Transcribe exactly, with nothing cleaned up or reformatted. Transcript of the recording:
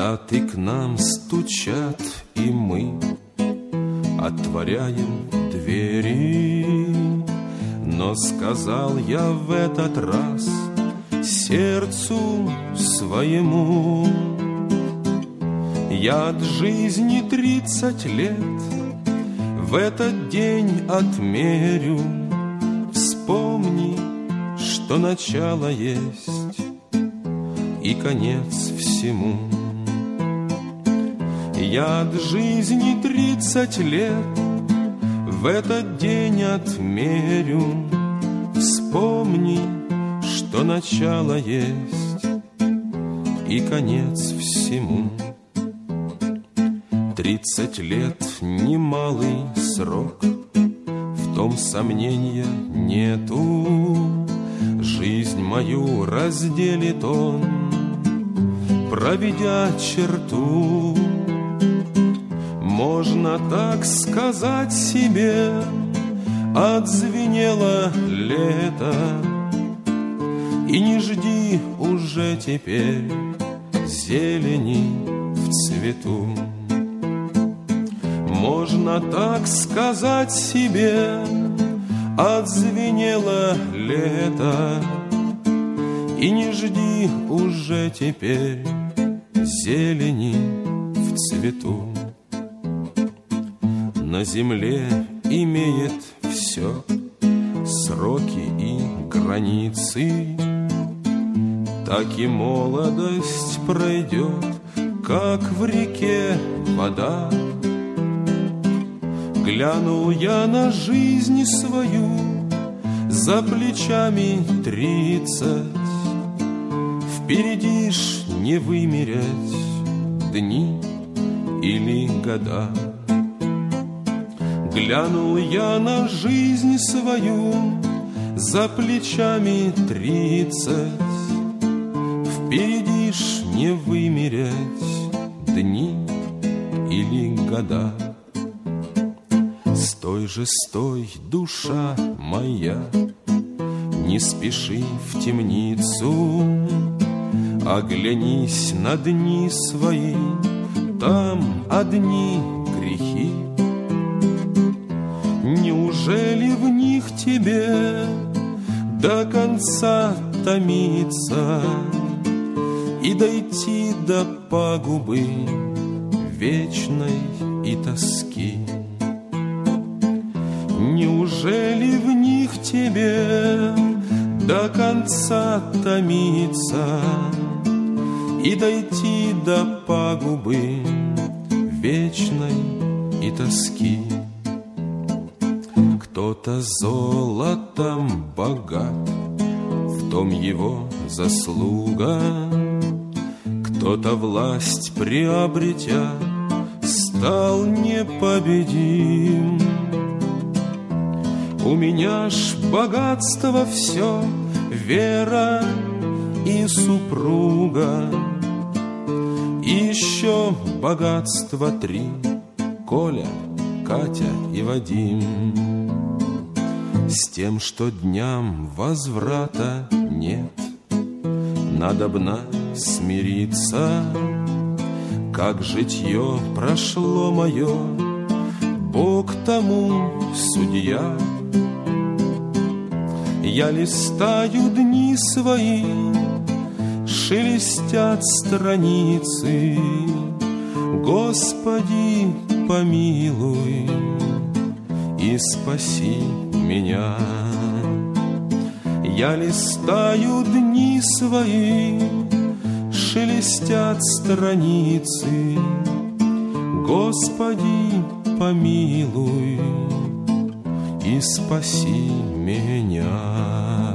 Солдаты к нам стучат, и мы отворяем двери. Но сказал я в этот раз сердцу своему: я от жизни тридцать лет в этот день отмерю. Вспомни, что начало есть и конец всему. Я от жизни тридцать лет в этот день отмерю. Вспомни, что начало есть и конец всему. Тридцать лет — немалый срок, в том сомнения нету. Жизнь мою разделит он, проведя черту. Можно так сказать себе: отзвенело лето, и не жди уже теперь зелени в цвету. Можно так сказать себе: отзвенело лето, и не жди уже теперь зелени в цвету. На земле имеет все сроки и границы, так и молодость пройдет, как в реке вода. Глянул я на жизнь свою, за плечами тридцать. Впереди ж не вымерять дни или года. Глянул я на жизнь свою, за плечами тридцать. Впереди ж не вымерять дни или года. Стой же, стой, душа моя, не спеши в темницу. Оглянись на дни свои, там одни грехи. Неужели в них тебе до конца томиться и дойти до пагубы вечной и тоски? Неужели в них тебе до конца томиться и дойти до пагубы вечной и тоски? Кто-то золотом богат, в том его заслуга. Кто-то власть приобретя стал непобедим. У меня ж богатство все, вера и супруга. И еще богатство три: Коля, Катя и Вадим. С тем, что дням возврата нет, надобно смириться. Как житье прошло мое, Бог тому судья. Я листаю дни свои, шелестят страницы. Господи, помилуй и спаси меня. Я листаю дни свои, шелестят страницы. Господи, помилуй и спаси меня.